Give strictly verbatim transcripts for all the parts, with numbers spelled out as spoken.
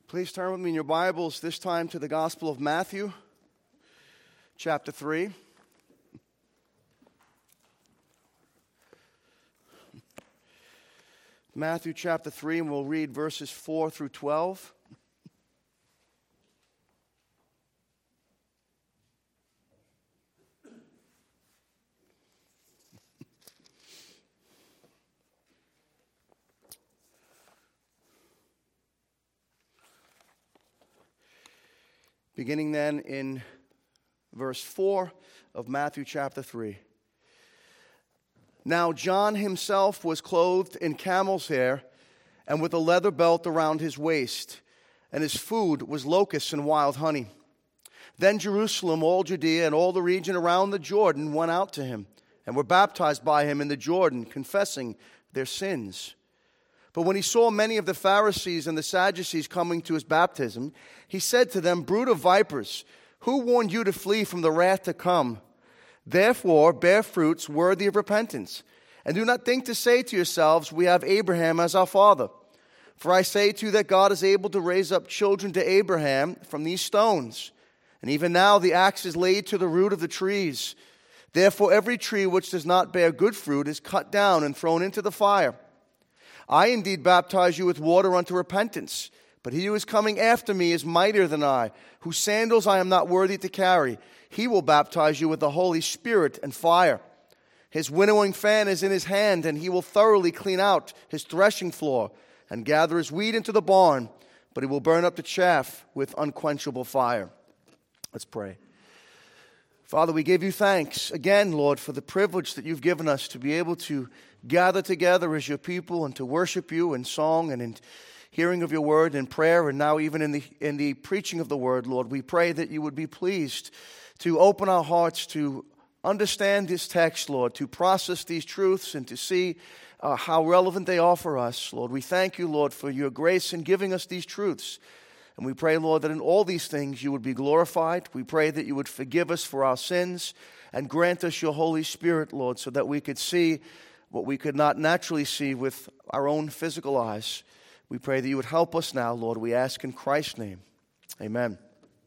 Please turn with me in your Bibles this time to the Gospel of Matthew, chapter three. Matthew chapter three, and we'll read verses four through twelve. Beginning then in verse four of Matthew chapter three. Now John himself was clothed in camel's hair and with a leather belt around his waist, and his food was locusts and wild honey. Then Jerusalem, all Judea, and all the region around the Jordan went out to him and were baptized by him in the Jordan, confessing their sins. But when he saw many of the Pharisees and the Sadducees coming to his baptism, he said to them, "Brood of vipers, who warned you to flee from the wrath to come? Therefore bear fruits worthy of repentance. And do not think to say to yourselves, 'We have Abraham as our father.' For I say to you that God is able to raise up children to Abraham from these stones. And even now the axe is laid to the root of the trees. Therefore every tree which does not bear good fruit is cut down and thrown into the fire. I indeed baptize you with water unto repentance, but he who is coming after me is mightier than I, whose sandals I am not worthy to carry. He will baptize you with the Holy Spirit and fire. His winnowing fan is in his hand, and he will thoroughly clean out his threshing floor and gather his wheat into the barn, but he will burn up the chaff with unquenchable fire." Let's pray. Father, we give you thanks again, Lord, for the privilege that you've given us to be able to gather together as your people and to worship you in song and in hearing of your word and prayer, and now even in the in the preaching of the word, Lord. We pray that you would be pleased to open our hearts to understand this text, Lord, to process these truths and to see uh, how relevant they are for us, Lord. We thank you, Lord, for your grace in giving us these truths. And we pray, Lord, that in all these things you would be glorified. We pray that you would forgive us for our sins and grant us your Holy Spirit, Lord, so that we could see what we could not naturally see with our own physical eyes. We pray that you would help us now, Lord. We ask in Christ's name. Amen.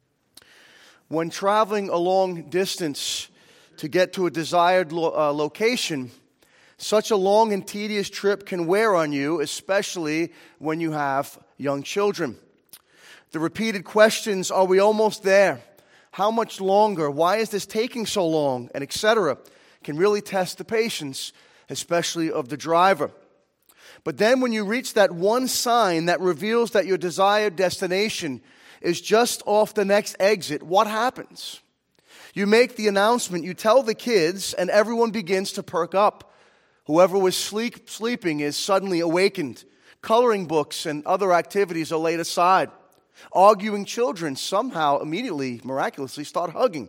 When traveling a long distance to get to a desired lo- uh, location, such a long and tedious trip can wear on you, especially when you have young children. The repeated questions, are we almost there? How much longer? Why is this taking so long? And et cetera can really test the patience, especially of the driver. But then when you reach that one sign that reveals that your desired destination is just off the next exit, what happens? You make the announcement, you tell the kids, and everyone begins to perk up. Whoever was sleep, sleeping is suddenly awakened. Coloring books and other activities are laid aside. Arguing children somehow immediately, miraculously, start hugging.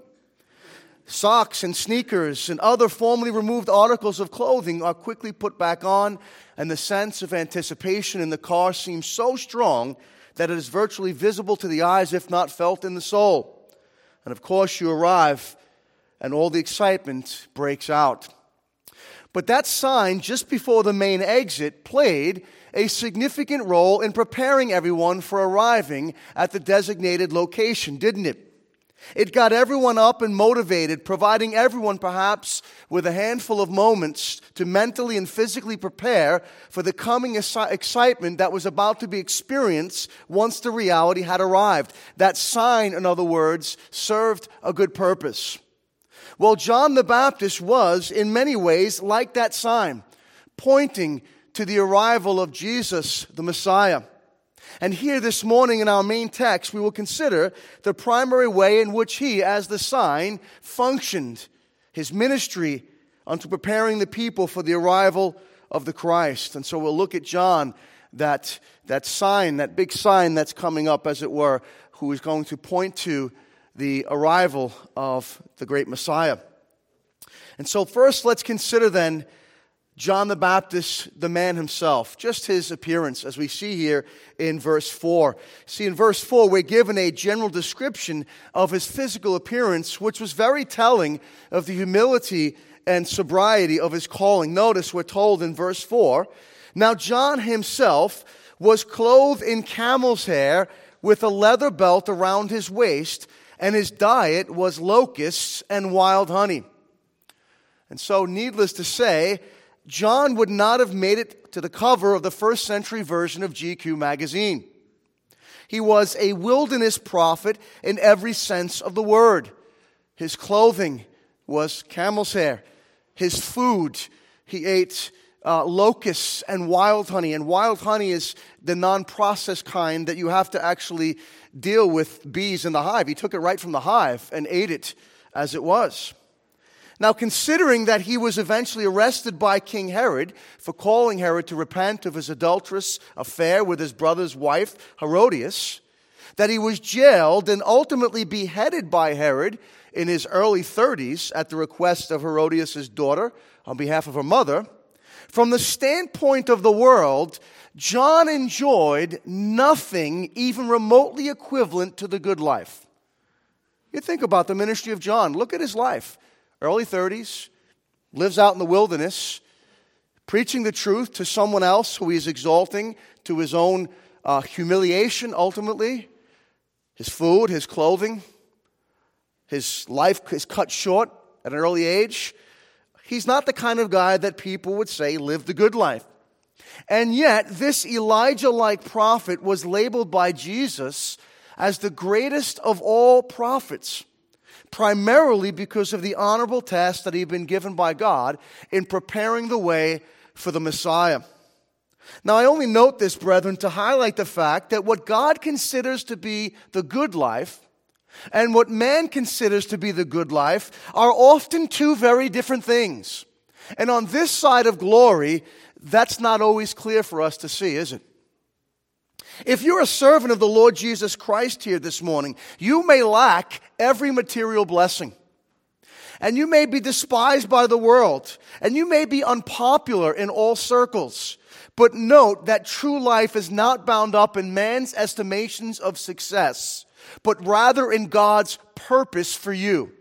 Socks and sneakers and other formerly removed articles of clothing are quickly put back on, and the sense of anticipation in the car seems so strong that it is virtually visible to the eyes, if not felt in the soul. And of course you arrive, and all the excitement breaks out. But that sign just before the main exit played a significant role in preparing everyone for arriving at the designated location, didn't it? It got everyone up and motivated, providing everyone perhaps with a handful of moments to mentally and physically prepare for the coming excitement that was about to be experienced once the reality had arrived. That sign, in other words, served a good purpose. Well, John the Baptist was, in many ways, like that sign, pointing to the arrival of Jesus, the Messiah. And here this morning in our main text, we will consider the primary way in which he, as the sign, functioned, his ministry unto preparing the people for the arrival of the Christ. And so we'll look at John, that, that sign, that big sign that's coming up, as it were, who is going to point to the arrival of the great Messiah. And so first, let's consider then John the Baptist, the man himself, just his appearance, as we see here in verse four. See, in verse four, we're given a general description of his physical appearance, which was very telling of the humility and sobriety of his calling. Notice we're told in verse four, "Now John himself was clothed in camel's hair with a leather belt around his waist, and his diet was locusts and wild honey. And so, needless to say, John would not have made it to the cover of the first century version of G Q magazine. He was a wilderness prophet in every sense of the word. His clothing was camel's hair. His food, he ate uh, locusts and wild honey. And wild honey is the non-processed kind that you have to actually deal with bees in the hive. He took it right from the hive and ate it as it was. Now, considering that he was eventually arrested by King Herod for calling Herod to repent of his adulterous affair with his brother's wife, Herodias, that he was jailed and ultimately beheaded by Herod in his early thirties at the request of Herodias' daughter on behalf of her mother, from the standpoint of the world, John enjoyed nothing even remotely equivalent to the good life. You think about the ministry of John. Look at his life. Early thirties, lives out in the wilderness, preaching the truth to someone else who he's exalting to his own uh, humiliation, ultimately. His food, his clothing, his life is cut short at an early age. He's not the kind of guy that people would say lived the good life. And yet, this Elijah-like prophet was labeled by Jesus as the greatest of all prophets, primarily because of the honorable task that he'd been given by God in preparing the way for the Messiah. Now, I only note this, brethren, to highlight the fact that what God considers to be the good life and what man considers to be the good life are often two very different things. And on this side of glory, that's not always clear for us to see, is it? If you're a servant of the Lord Jesus Christ here this morning, you may lack every material blessing. And you may be despised by the world. And you may be unpopular in all circles. But note that true life is not bound up in man's estimations of success, but rather in God's purpose for you.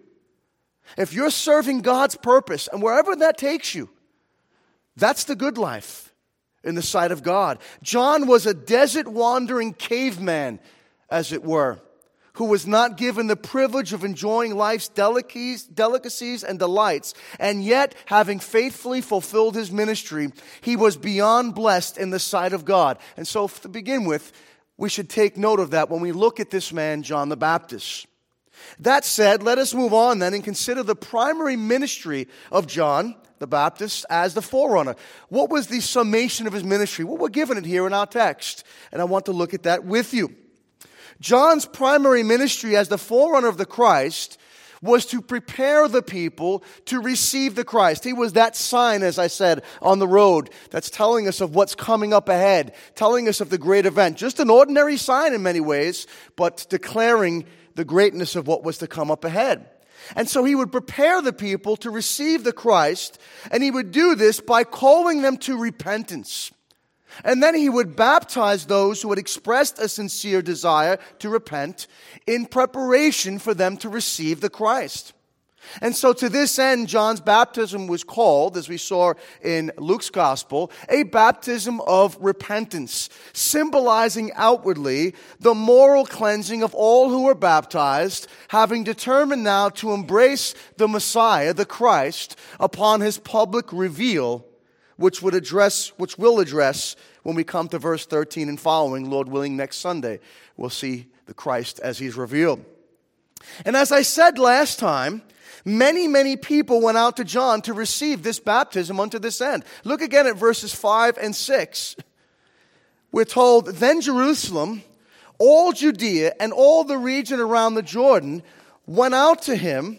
If you're serving God's purpose, and wherever that takes you, that's the good life in the sight of God. John was a desert-wandering caveman, as it were, who was not given the privilege of enjoying life's delicacies, delicacies and delights, and yet, having faithfully fulfilled his ministry, he was beyond blessed in the sight of God. And so, to begin with, we should take note of that when we look at this man, John the Baptist. That said, let us move on then and consider the primary ministry of John the Baptist as the forerunner. What was the summation of his ministry? Well, we're given it here in our text, and I want to look at that with you. John's primary ministry as the forerunner of the Christ was to prepare the people to receive the Christ. He was that sign, as I said, on the road that's telling us of what's coming up ahead, telling us of the great event. Just an ordinary sign in many ways, but declaring the greatness of what was to come up ahead. And so he would prepare the people to receive the Christ, and he would do this by calling them to repentance. And then he would baptize those who had expressed a sincere desire to repent in preparation for them to receive the Christ. And so to this end, John's baptism was called, as we saw in Luke's gospel, a baptism of repentance, symbolizing outwardly the moral cleansing of all who were baptized, having determined now to embrace the Messiah, the Christ, upon his public reveal, which would address, which will address when we come to verse thirteen and following, Lord willing, next Sunday. We'll see the Christ as he's revealed. And as I said last time, many, many people went out to John to receive this baptism unto this end. Look again at verses five and six. We're told, then Jerusalem, all Judea, and all the region around the Jordan went out to him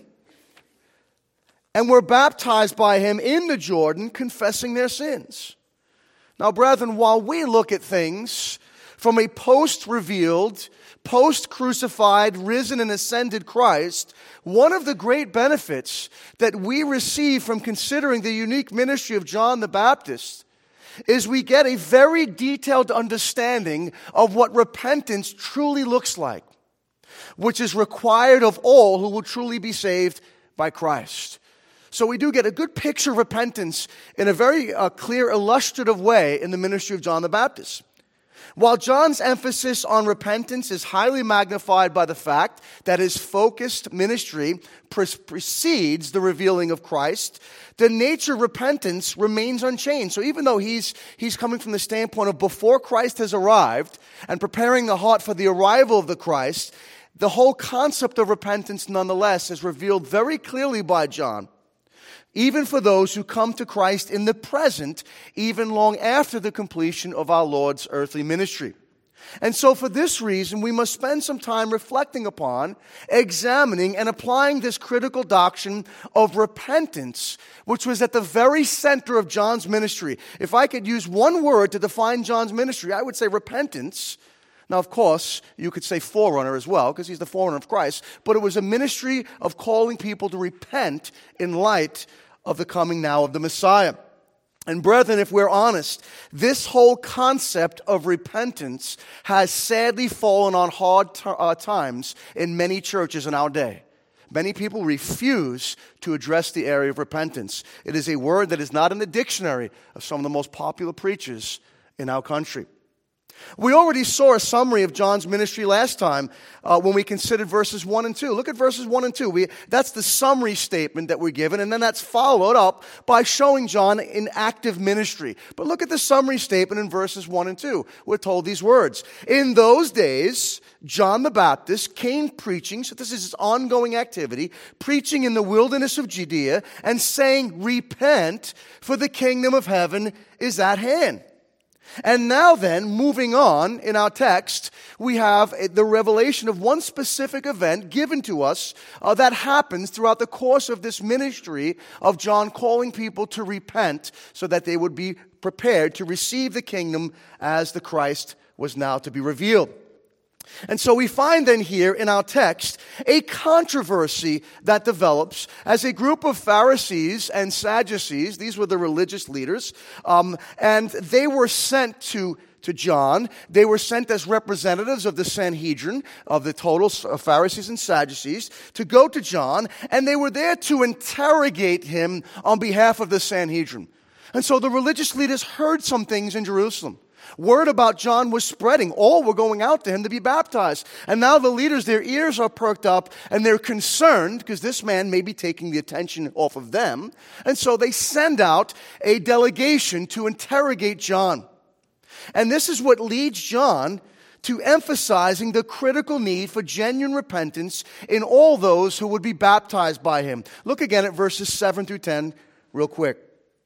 and were baptized by him in the Jordan, confessing their sins. Now, brethren, while we look at things from a post-revealed, post-crucified, risen and ascended Christ, one of the great benefits that we receive from considering the unique ministry of John the Baptist is we get a very detailed understanding of what repentance truly looks like, which is required of all who will truly be saved by Christ. So we do get a good picture of repentance in a very uh, clear, illustrative way in the ministry of John the Baptist. While John's emphasis on repentance is highly magnified by the fact that his focused ministry pre- precedes the revealing of Christ, the nature of repentance remains unchanged. So even though he's, he's coming from the standpoint of before Christ has arrived and preparing the heart for the arrival of the Christ, the whole concept of repentance nonetheless is revealed very clearly by John, even for those who come to Christ in the present, even long after the completion of our Lord's earthly ministry. And so for this reason, we must spend some time reflecting upon, examining, and applying this critical doctrine of repentance, which was at the very center of John's ministry. If I could use one word to define John's ministry, I would say repentance. Now, of course, you could say forerunner as well, because he's the forerunner of Christ, but it was a ministry of calling people to repent in light of the coming now of the Messiah. And brethren, if we're honest, this whole concept of repentance has sadly fallen on hard t- uh, times in many churches in our day. Many people refuse to address the area of repentance. It is a word that is not in the dictionary of some of the most popular preachers in our country. We already saw a summary of John's ministry last time uh, when we considered verses one and two. Look at verses one and two. We, that's the summary statement that we're given, and then that's followed up by showing John in active ministry. But look at the summary statement in verses one and two. We're told these words. In those days, John the Baptist came preaching, so this is his ongoing activity, preaching in the wilderness of Judea and saying, repent, for the kingdom of heaven is at hand. And now then, moving on in our text, we have the revelation of one specific event given to us uh, that happens throughout the course of this ministry of John calling people to repent so that they would be prepared to receive the kingdom as the Christ was now to be revealed. And so we find then here in our text a controversy that develops as a group of Pharisees and Sadducees, these were the religious leaders, um, and they were sent to, to John. They were sent as representatives of the Sanhedrin, of the total Pharisees and Sadducees, to go to John, and they were there to interrogate him on behalf of the Sanhedrin. And so the religious leaders heard some things in Jerusalem. Word about John was spreading. All were going out to him to be baptized. And now the leaders, their ears are perked up and they're concerned because this man may be taking the attention off of them. And so they send out a delegation to interrogate John. And this is what leads John to emphasizing the critical need for genuine repentance in all those who would be baptized by him. Look again at verses seven through ten real quick.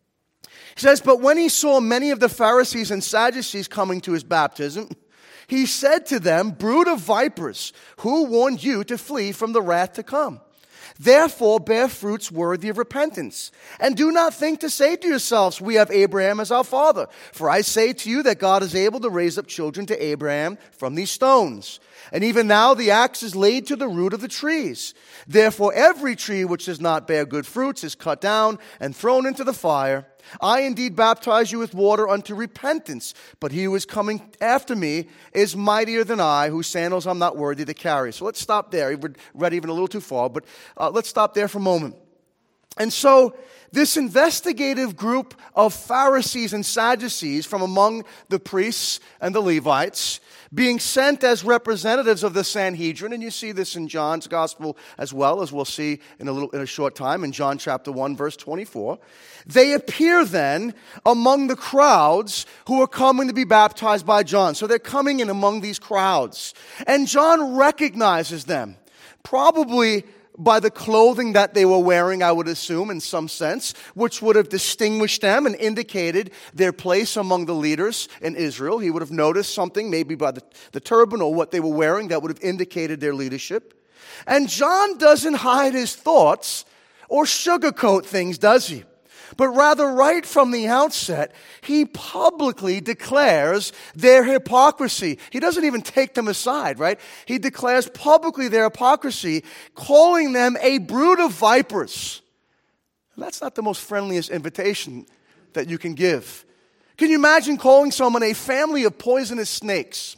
He says, but when he saw many of the Pharisees and Sadducees coming to his baptism, he said to them, brood of vipers, who warned you to flee from the wrath to come? Therefore bear fruits worthy of repentance. And do not think to say to yourselves, we have Abraham as our father. For I say to you that God is able to raise up children to Abraham from these stones. And even now the axe is laid to the root of the trees. Therefore every tree which does not bear good fruits is cut down and thrown into the fire. I indeed baptize you with water unto repentance, but he who is coming after me is mightier than I, whose sandals I'm not worthy to carry. So let's stop there. We've read even a little too far, but uh, let's stop there for a moment. And so this investigative group of Pharisees and Sadducees from among the priests and the Levites, being sent as representatives of the Sanhedrin, and you see this in John's gospel as well, as we'll see in a little in a short time in John chapter one, verse twenty-four. They appear then among the crowds who are coming to be baptized by John. So they're coming in among these crowds. And John recognizes them, probably by the clothing that they were wearing, I would assume, in some sense, which would have distinguished them and indicated their place among the leaders in Israel. He would have noticed something, maybe by the, the turban or what they were wearing, that would have indicated their leadership. And John doesn't hide his thoughts or sugarcoat things, does he? But rather, right from the outset, he publicly declares their hypocrisy. He doesn't even take them aside, right? He declares publicly their hypocrisy, calling them a brood of vipers. That's not the most friendliest invitation that you can give. Can you imagine calling someone a family of poisonous snakes?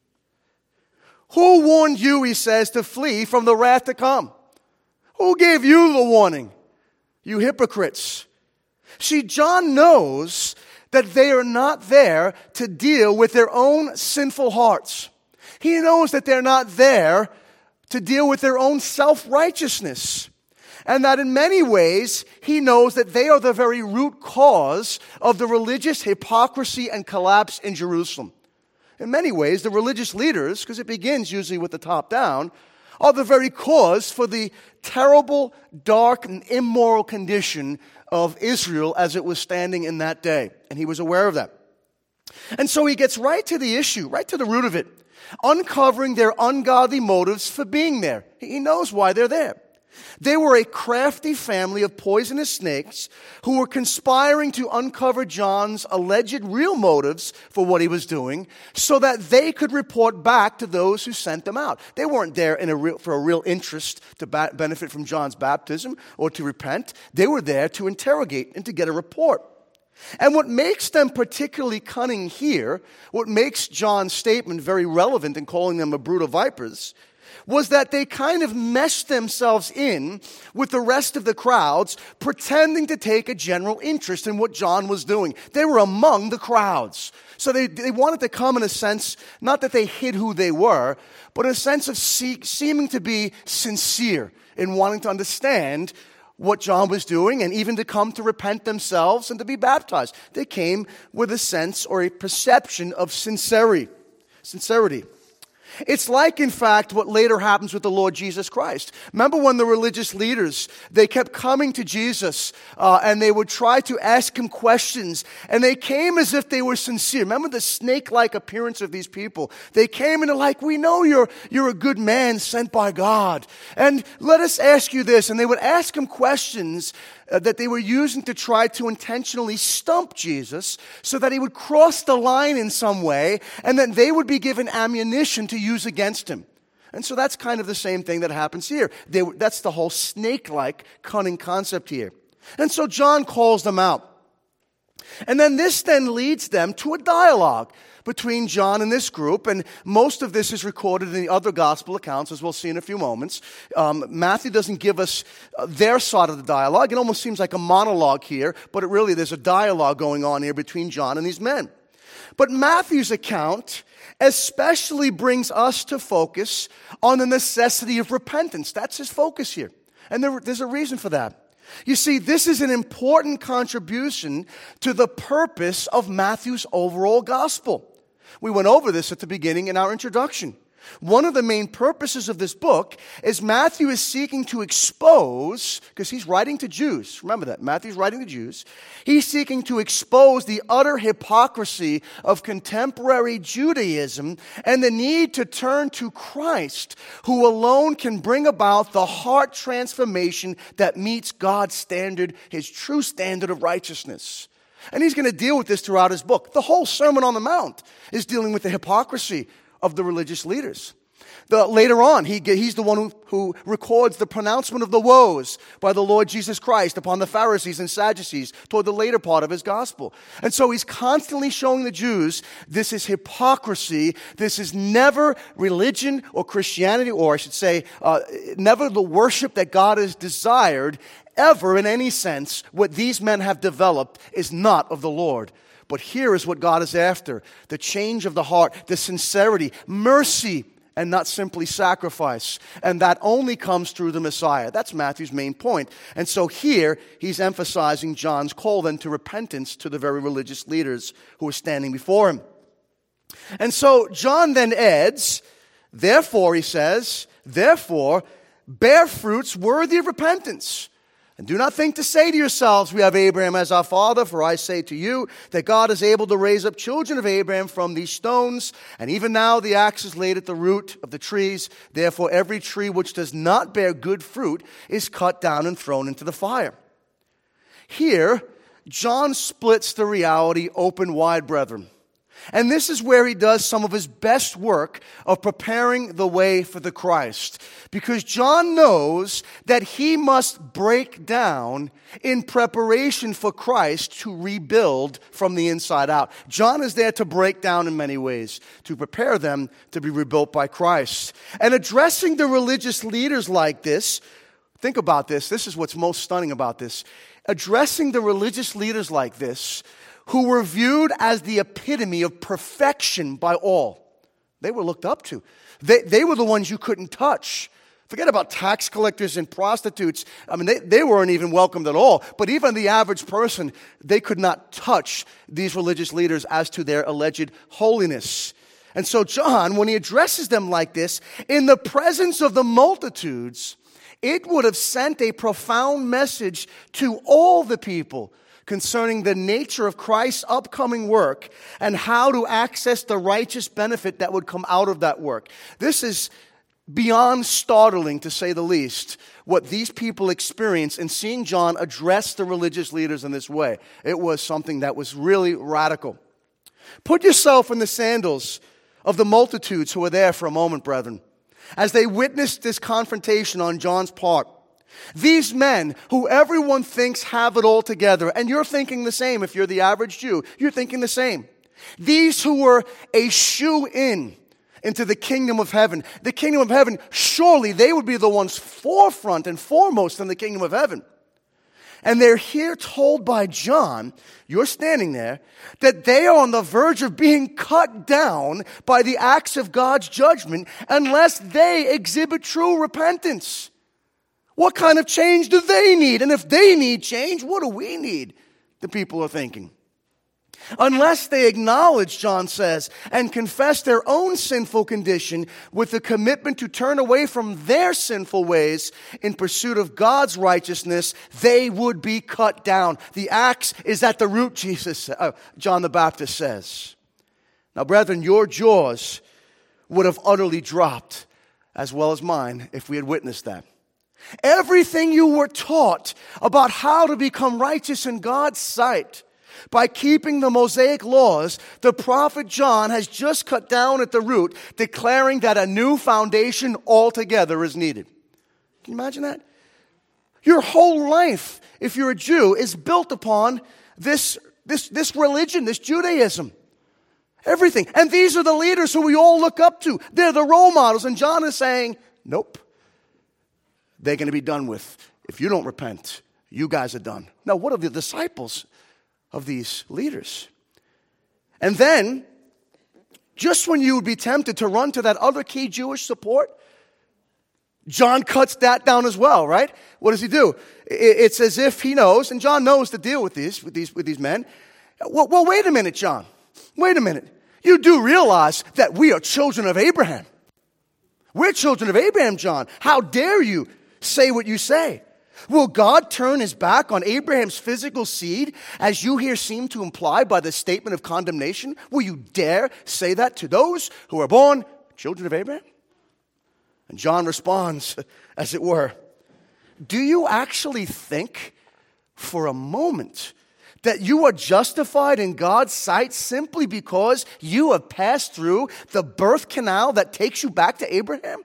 Who warned you, he says, to flee from the wrath to come? Who gave you the warning? You hypocrites. See, John knows that they are not there to deal with their own sinful hearts. He knows that they're not there to deal with their own self-righteousness. And that in many ways, he knows that they are the very root cause of the religious hypocrisy and collapse in Jerusalem. In many ways, the religious leaders, because it begins usually with the top down, are the very cause for the terrible, dark, and immoral condition of Israel as it was standing in that day. And he was aware of that. And so he gets right to the issue, right to the root of it, uncovering their ungodly motives for being there. He knows why they're there. They were a crafty family of poisonous snakes who were conspiring to uncover John's alleged real motives for what he was doing so that they could report back to those who sent them out. They weren't there in a real, for a real interest to ba- benefit from John's baptism or to repent. They were there to interrogate and to get a report. And what makes them particularly cunning here, what makes John's statement very relevant in calling them a brood of vipers, was that they kind of meshed themselves in with the rest of the crowds, pretending to take a general interest in what John was doing. They were among the crowds. So they, they wanted to come in a sense, not that they hid who they were, but in a sense of see, seeming to be sincere in wanting to understand what John was doing and even to come to repent themselves and to be baptized. They came with a sense or a perception of sincerity. Sincerity. It's like, in fact, what later happens with the Lord Jesus Christ. Remember when the religious leaders, they kept coming to Jesus uh, and they would try to ask him questions, and they came as if they were sincere. Remember the snake-like appearance of these people. They came and they're like, we know you're, you're a good man sent by God, and let us ask you this. And they would ask him questions Uh, that they were using to try to intentionally stump Jesus so that he would cross the line in some way, and then they would be given ammunition to use against him. And so that's kind of the same thing that happens here. They, that's the whole snake-like cunning concept here. And so John calls them out. And then this then leads them to a dialogue between John and this group, and most of this is recorded in the other gospel accounts, as we'll see in a few moments. Um, Matthew doesn't give us uh, their side of the dialogue. It almost seems like a monologue here, but it really, there's a dialogue going on here between John and these men. But Matthew's account especially brings us to focus on the necessity of repentance. That's his focus here, and there, there's a reason for that. You see, this is an important contribution to the purpose of Matthew's overall gospel. We went over this at the beginning in our introduction. One of the main purposes of this book is Matthew is seeking to expose, because he's writing to Jews. Remember that, Matthew's writing to Jews. He's seeking to expose the utter hypocrisy of contemporary Judaism and the need to turn to Christ, who alone can bring about the heart transformation that meets God's standard, his true standard of righteousness. And he's going to deal with this throughout his book. The whole Sermon on the Mount is dealing with the hypocrisy of the religious leaders. The, later on, he, he's the one who, who records the pronouncement of the woes by the Lord Jesus Christ upon the Pharisees and Sadducees toward the later part of his gospel. And so he's constantly showing the Jews this is hypocrisy. This is never religion or Christianity, or I should say, uh, never the worship that God has desired. Ever, in any sense, what these men have developed is not of the Lord. But here is what God is after: the change of the heart, the sincerity, mercy, and not simply sacrifice. And that only comes through the Messiah. That's Matthew's main point. And so here, he's emphasizing John's call then to repentance to the very religious leaders who are standing before him. And so John then adds, therefore, he says, therefore, bear fruits worthy of repentance. And do not think to say to yourselves, we have Abraham as our father, for I say to you that God is able to raise up children of Abraham from these stones. And even now the axe is laid at the root of the trees. Therefore every tree which does not bear good fruit is cut down and thrown into the fire. Here, John splits the reality open wide, brethren. And this is where he does some of his best work of preparing the way for the Christ. Because John knows that he must break down in preparation for Christ to rebuild from the inside out. John is there to break down in many ways, to prepare them to be rebuilt by Christ. And addressing the religious leaders like this, think about this, this is what's most stunning about this. Addressing the religious leaders like this who were viewed as the epitome of perfection by all. They were looked up to. They, they were the ones you couldn't touch. Forget about tax collectors and prostitutes. I mean, they, they weren't even welcomed at all. But even the average person, they could not touch these religious leaders as to their alleged holiness. And so John, when he addresses them like this, in the presence of the multitudes, it would have sent a profound message to all the people concerning the nature of Christ's upcoming work and how to access the righteous benefit that would come out of that work. This is beyond startling, to say the least, what these people experienced in seeing John address the religious leaders in this way. It was something that was really radical. Put yourself in the sandals of the multitudes who were there for a moment, brethren, as they witnessed this confrontation on John's part. These men who everyone thinks have it all together, and you're thinking the same if you're the average Jew, you're thinking the same. These who were a shoe-in into the kingdom of heaven. The kingdom of heaven, surely they would be the ones forefront and foremost in the kingdom of heaven. And they're here told by John, you're standing there, that they are on the verge of being cut down by the acts of God's judgment unless they exhibit true repentance. What kind of change do they need? And if they need change, what do we need? The people are thinking. Unless they acknowledge, John says, and confess their own sinful condition with the commitment to turn away from their sinful ways in pursuit of God's righteousness, they would be cut down. The axe is at the root, Jesus, uh, John the Baptist says. Now, brethren, your jaws would have utterly dropped, as well as mine, if we had witnessed that. Everything you were taught about how to become righteous in God's sight by keeping the Mosaic laws, the prophet John has just cut down at the root, declaring that a new foundation altogether is needed. Can you imagine that? Your whole life, if you're a Jew, is built upon this, this, this religion, this Judaism. Everything. And these are the leaders who we all look up to. They're the role models. And John is saying, nope. They're going to be done with. If you don't repent, you guys are done. Now, what are the disciples of these leaders? And then, just when you would be tempted to run to that other key Jewish support, John cuts that down as well, right? What does he do? It's as if he knows, and John knows to deal with these, with these, with these men. Well, well, wait a minute, John. Wait a minute. You do realize that we are children of Abraham. We're children of Abraham, John. How dare you say what you say? Will God turn his back on Abraham's physical seed, as you here seem to imply by the statement of condemnation? Will you dare say that to those who are born children of Abraham? And John responds, as it were, do you actually think for a moment that you are justified in God's sight simply because you have passed through the birth canal that takes you back to Abraham?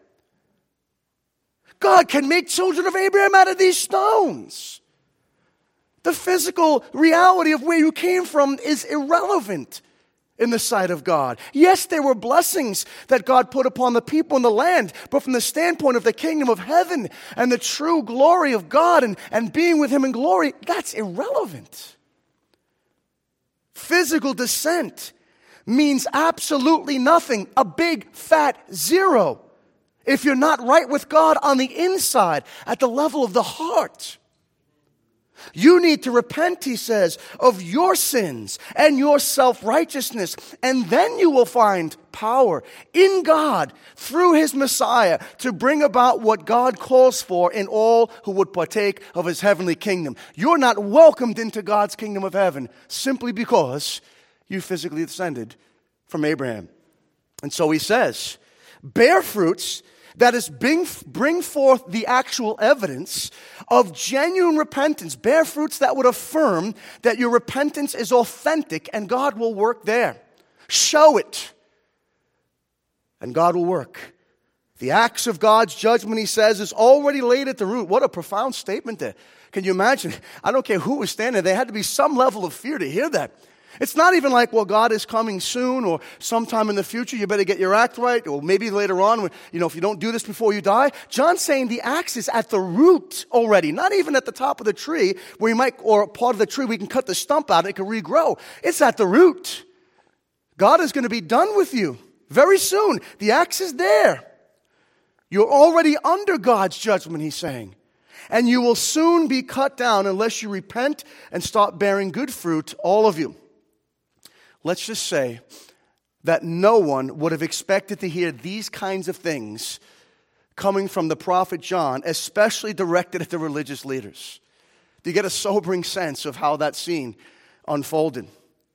God can make children of Abraham out of these stones. The physical reality of where you came from is irrelevant in the sight of God. Yes, there were blessings that God put upon the people in the land, but from the standpoint of the kingdom of heaven and the true glory of God and, and being with him in glory, that's irrelevant. Physical descent means absolutely nothing, a big fat zero, if you're not right with God on the inside, at the level of the heart. You need to repent, he says, of your sins and your self-righteousness, and then you will find power in God through his Messiah to bring about what God calls for in all who would partake of his heavenly kingdom. You're not welcomed into God's kingdom of heaven simply because you physically descended from Abraham. And so he says, bear fruits, that is, bring, bring forth the actual evidence of genuine repentance. Bear fruits that would affirm that your repentance is authentic and God will work there. Show it, and God will work. The axe of God's judgment, he says, is already laid at the root. What a profound statement there. Can you imagine? I don't care who was standing there. There had to be some level of fear to hear that. It's not even like, well, God is coming soon or sometime in the future, you better get your act right, or maybe later on, when, you know, if you don't do this before you die. John's saying the axe is at the root already, not even at the top of the tree where you might, or part of the tree we can cut the stump out and it can regrow. It's at the root. God is going to be done with you very soon. The axe is there. You're already under God's judgment, he's saying. And you will soon be cut down unless you repent and start bearing good fruit, all of you. Let's just say that no one would have expected to hear these kinds of things coming from the prophet John, especially directed at the religious leaders. Do you get a sobering sense of how that scene unfolded?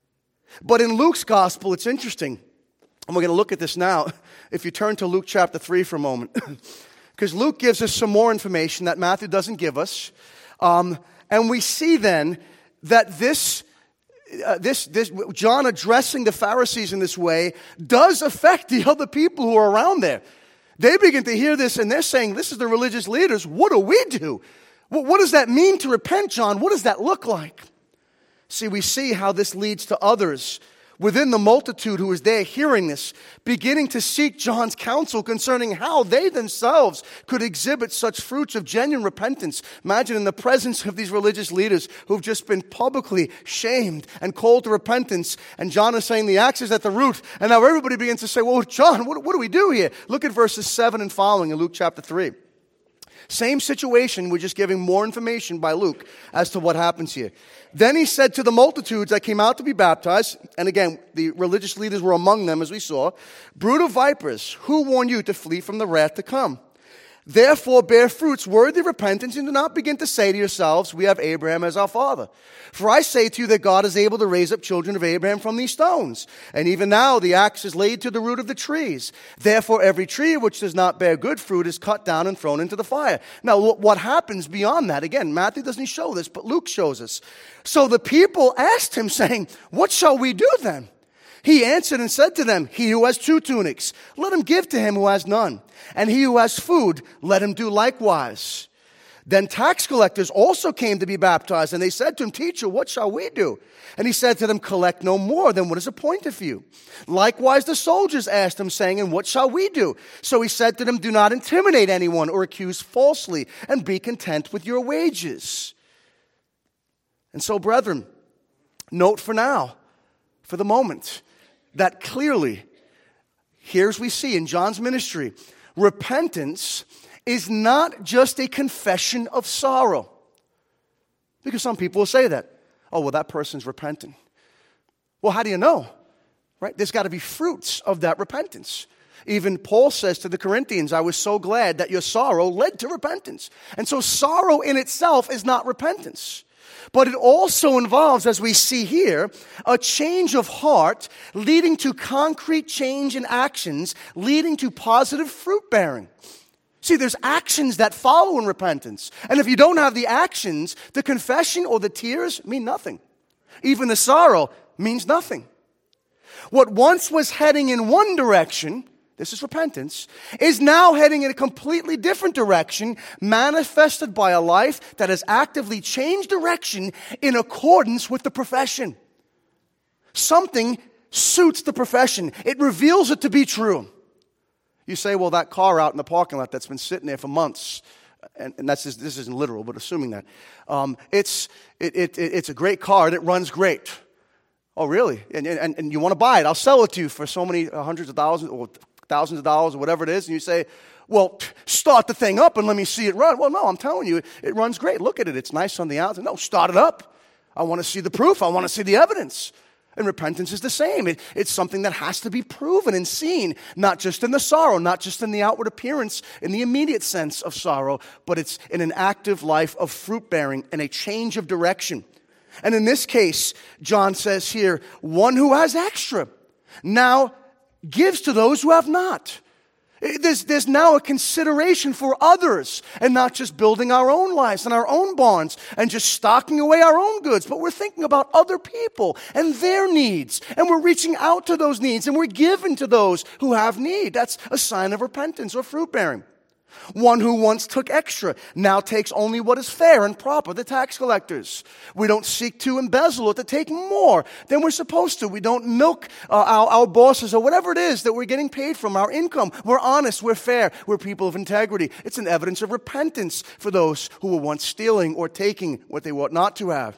But in Luke's gospel, it's interesting. And we're going to look at this now. If you turn to Luke chapter three for a moment. Because Luke gives us some more information that Matthew doesn't give us. Um, and we see then that this... Uh, this, this, John addressing the Pharisees in this way does affect the other people who are around there. They begin to hear this and they're saying, this is the religious leaders. What do we do? What, what does that mean to repent, John? What does that look like? See, we see how this leads to others within the multitude who is there hearing this, beginning to seek John's counsel concerning how they themselves could exhibit such fruits of genuine repentance. Imagine in the presence of these religious leaders who've just been publicly shamed and called to repentance, and John is saying the axe is at the root, and now everybody begins to say, well, John, what, what do we do here? Look at verses seven and following in Luke chapter three. Same situation, we're just giving more information by Luke as to what happens here. Then he said to the multitudes that came out to be baptized, and again, the religious leaders were among them, as we saw, brood of vipers, who warned you to flee from the wrath to come? Therefore bear fruits worthy of repentance, and do not begin to say to yourselves, we have Abraham as our father. For I say to you that God is able to raise up children of Abraham from these stones. And even now the axe is laid to the root of the trees. Therefore every tree which does not bear good fruit is cut down and thrown into the fire. Now what happens beyond that? Again, Matthew doesn't show this, but Luke shows us. So the people asked him, saying, what shall we do then? He answered and said to them, he who has two tunics, let him give to him who has none. And he who has food, let him do likewise. Then tax collectors also came to be baptized, and they said to him, Teacher, what shall we do? And he said to them, collect no more than what is appointed for you. Likewise the soldiers asked him, saying, and what shall we do? So he said to them, do not intimidate anyone or accuse falsely, and be content with your wages. And so, brethren, note for now, for the moment, that clearly, here's we see in John's ministry, repentance is not just a confession of sorrow. Because some people will say that. Oh, well, that person's repenting. Well, how do you know? Right? There's got to be fruits of that repentance. Even Paul says to the Corinthians, I was so glad that your sorrow led to repentance. And so sorrow in itself is not repentance. But it also involves, as we see here, a change of heart leading to concrete change in actions, leading to positive fruit bearing. See, there's actions that follow in repentance. And if you don't have the actions, the confession or the tears mean nothing. Even the sorrow means nothing. What once was heading in one direction, this is repentance, is now heading in a completely different direction, manifested by a life that has actively changed direction in accordance with the profession. Something suits the profession. It reveals it to be true. You say, well, that car out in the parking lot that's been sitting there for months, and, and that's just, this isn't literal, but assuming that, um, it's it, it, it's a great car and it runs great. Oh, really? And, and, and you want to buy it? I'll sell it to you for so many uh, hundreds of thousands or thousands of dollars or whatever it is. And you say, well, start the thing up and let me see it run. Well, no, I'm telling you, it runs great. Look at it. It's nice on the outside. No, start it up. I want to see the proof. I want to see the evidence. And repentance is the same. It, it's something that has to be proven and seen, not just in the sorrow, not just in the outward appearance, in the immediate sense of sorrow, but it's in an active life of fruit bearing and a change of direction. And in this case, John says here, one who has extra now gives to those who have not. There's, there's now a consideration for others and not just building our own lives and our own barns and just stocking away our own goods, but we're thinking about other people and their needs, and we're reaching out to those needs and we're giving to those who have need. That's a sign of repentance or fruit bearing. One who once took extra now takes only what is fair and proper, the tax collectors. We don't seek to embezzle or to take more than we're supposed to. We don't milk uh, our, our bosses or whatever it is that we're getting paid from, our income. We're honest, we're fair, we're people of integrity. It's an evidence of repentance for those who were once stealing or taking what they ought not to have.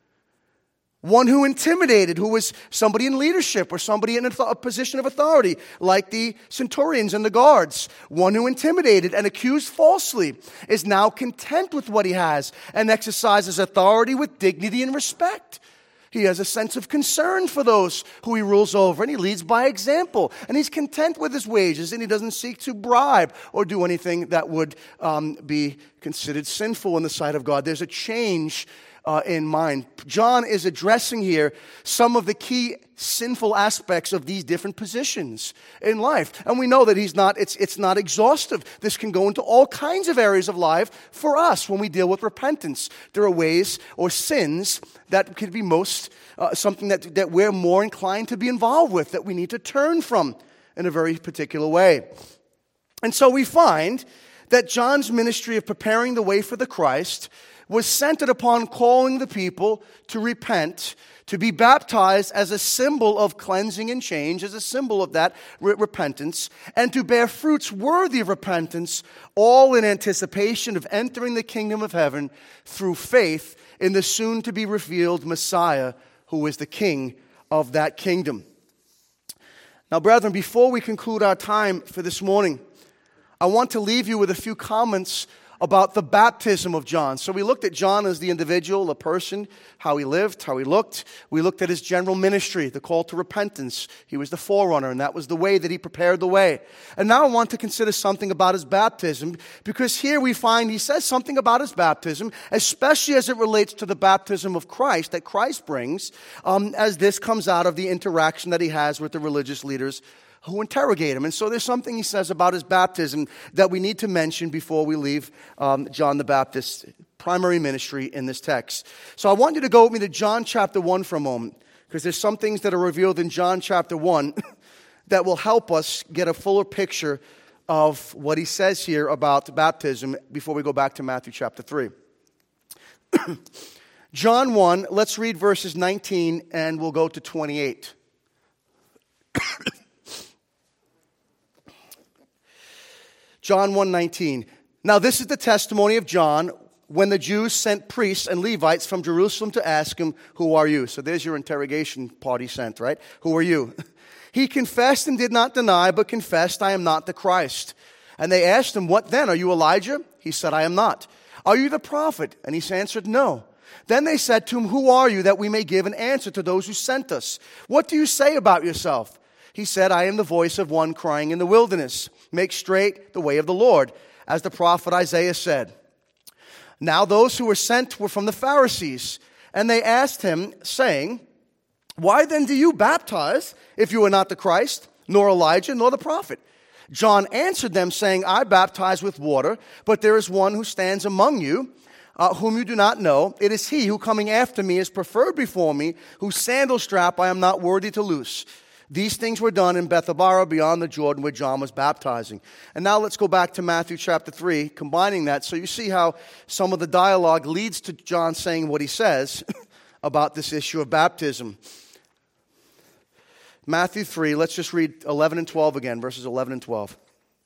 One who intimidated, who was somebody in leadership or somebody in a, th- a position of authority, like the centurions and the guards. One who intimidated and accused falsely is now content with what he has and exercises authority with dignity and respect. He has a sense of concern for those who he rules over, and he leads by example. And he's content with his wages, and he doesn't seek to bribe or do anything that would um, be considered sinful in the sight of God. There's a change Uh, in mind. John is addressing here some of the key sinful aspects of these different positions in life. And we know that he's not, it's, it's not exhaustive. This can go into all kinds of areas of life for us when we deal with repentance. There are ways or sins that could be most, uh, something that, that we're more inclined to be involved with, that we need to turn from in a very particular way. And so we find that John's ministry of preparing the way for the Christ was centered upon calling the people to repent, to be baptized as a symbol of cleansing and change, as a symbol of that re- repentance, and to bear fruits worthy of repentance, all in anticipation of entering the kingdom of heaven through faith in the soon-to-be revealed Messiah, who is the king of that kingdom. Now, brethren, before we conclude our time for this morning, I want to leave you with a few comments about the baptism of John. So we looked at John as the individual, the person, how he lived, how he looked. We looked at his general ministry, the call to repentance. He was the forerunner, and that was the way that he prepared the way. And now I want to consider something about his baptism, because here we find he says something about his baptism, especially as it relates to the baptism of Christ, that Christ brings, um, as this comes out of the interaction that he has with the religious leaders who interrogate him. And so there's something he says about his baptism that we need to mention before we leave um, John the Baptist's primary ministry in this text. So I want you to go with me to John chapter one for a moment, because there's some things that are revealed in John chapter one that will help us get a fuller picture of what he says here about baptism before we go back to Matthew chapter three. John one, let's read verses nineteen and we'll go to twenty-eight. John one nineteen. Now this is the testimony of John when the Jews sent priests and Levites from Jerusalem to ask him, "Who are you?" So there's your interrogation party sent, right? Who are you? He confessed and did not deny, but confessed, "I am not the Christ." And they asked him, "What then? Are you Elijah?" He said, "I am not." "Are you the prophet?" And he answered, "No." Then they said to him, "Who are you, that we may give an answer to those who sent us? What do you say about yourself?" He said, "I am the voice of one crying in the wilderness, 'Make straight the way of the Lord,' as the prophet Isaiah said." Now those who were sent were from the Pharisees, and they asked him, saying, "Why then do you baptize, if you are not the Christ, nor Elijah, nor the prophet?" John answered them, saying, "I baptize with water, but there is one who stands among you, uh, whom you do not know. It is he who coming after me is preferred before me, whose sandal strap I am not worthy to loose." These things were done in Bethabara beyond the Jordan where John was baptizing. And now let's go back to Matthew chapter three, combining that. So you see how some of the dialogue leads to John saying what he says about this issue of baptism. Matthew three, let's just read eleven and twelve again, verses eleven and twelve.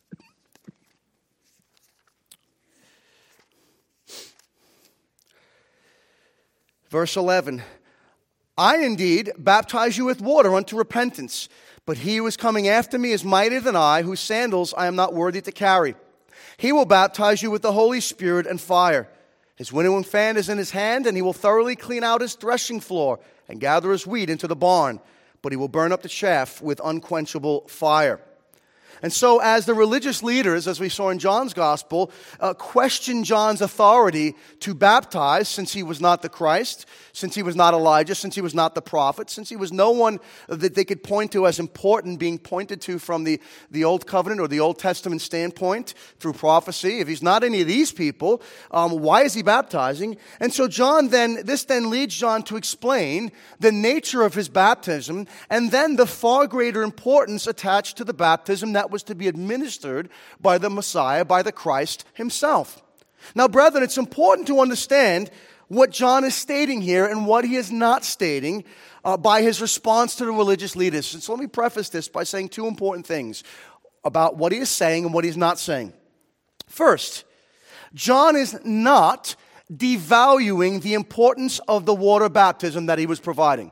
Verse eleven. "I indeed baptize you with water unto repentance, but he who is coming after me is mightier than I, whose sandals I am not worthy to carry. He will baptize you with the Holy Spirit and fire. His winnowing fan is in his hand, and he will thoroughly clean out his threshing floor and gather his wheat into the barn, but he will burn up the chaff with unquenchable fire." And so as the religious leaders, as we saw in John's gospel, uh, questioned John's authority to baptize, since he was not the Christ, since he was not Elijah, since he was not the prophet, since he was no one that they could point to as important, being pointed to from the, the Old Covenant or the Old Testament standpoint through prophecy. If he's not any of these people, um, why is he baptizing? And so John then, this then leads John to explain the nature of his baptism, and then the far greater importance attached to the baptism that that was to be administered by the Messiah, by the Christ himself. Now, brethren, it's important to understand what John is stating here and what he is not stating uh, by his response to the religious leaders. And so let me preface this by saying two important things about what he is saying and what he's not saying. First, John is not devaluing the importance of the water baptism that he was providing.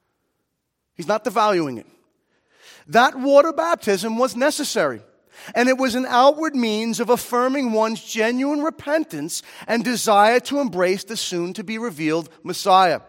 He's not devaluing it. That water baptism was necessary, and it was an outward means of affirming one's genuine repentance and desire to embrace the soon-to-be revealed Messiah.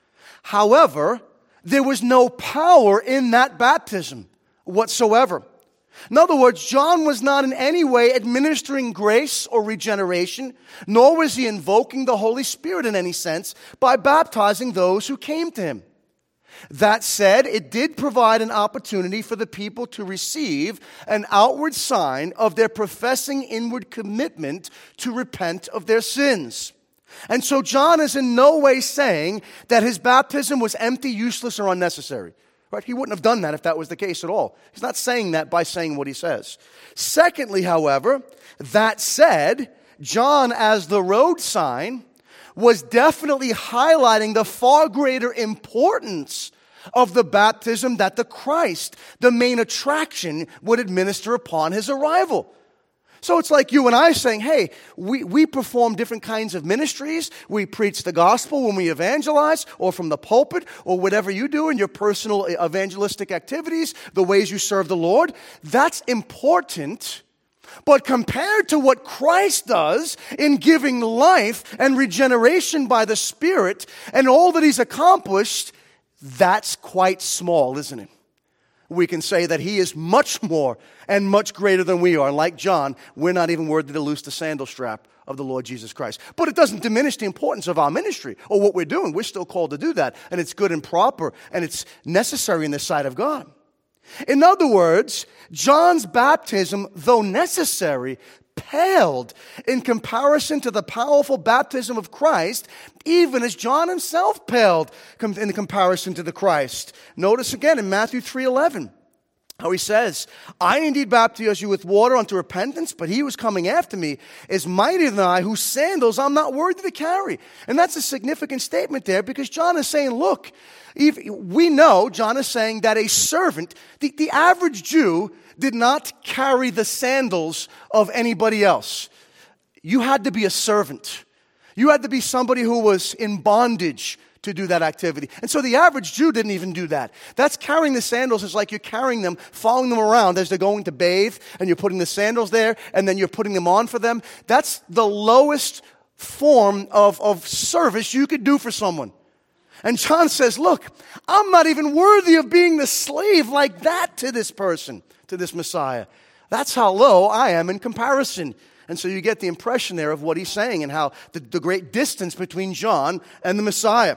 However, there was no power in that baptism whatsoever. In other words, John was not in any way administering grace or regeneration, nor was he invoking the Holy Spirit in any sense by baptizing those who came to him. That said, it did provide an opportunity for the people to receive an outward sign of their professing inward commitment to repent of their sins. And so John is in no way saying that his baptism was empty, useless, or unnecessary. Right? He wouldn't have done that if that was the case at all. He's not saying that by saying what he says. Secondly, however, that said, John, as the road sign, was definitely highlighting the far greater importance of the baptism that the Christ, the main attraction, would administer upon his arrival. So it's like you and I saying, hey, we, we perform different kinds of ministries. We preach the gospel when we evangelize, or from the pulpit, or whatever you do in your personal evangelistic activities, the ways you serve the Lord. That's important. But compared to what Christ does in giving life and regeneration by the Spirit and all that he's accomplished, that's quite small, isn't it? We can say that he is much more and much greater than we are. Like John, we're not even worthy to loose the sandal strap of the Lord Jesus Christ. But it doesn't diminish the importance of our ministry or what we're doing. We're still called to do that, and it's good and proper, and it's necessary in the sight of God. In other words, John's baptism, though necessary, paled in comparison to the powerful baptism of Christ, even as John himself paled in comparison to the Christ. Notice again in Matthew three eleven how he says, I indeed baptize you with water unto repentance, but he who is coming after me is mightier than I, whose sandals I'm not worthy to carry. And that's a significant statement there, because John is saying, look, if we know, John is saying that a servant, the, the average Jew, did not carry the sandals of anybody else. You had to be a servant. You had to be somebody who was in bondage to do that activity. And so the average Jew didn't even do that. That's carrying the sandals is like you're carrying them, following them around as they're going to bathe, and you're putting the sandals there, and then you're putting them on for them. That's the lowest form of, of service you could do for someone. And John says, look, I'm not even worthy of being the slave like that to this person, to this Messiah. That's how low I am in comparison. And so you get the impression there of what he's saying and how the, the great distance between John and the Messiah.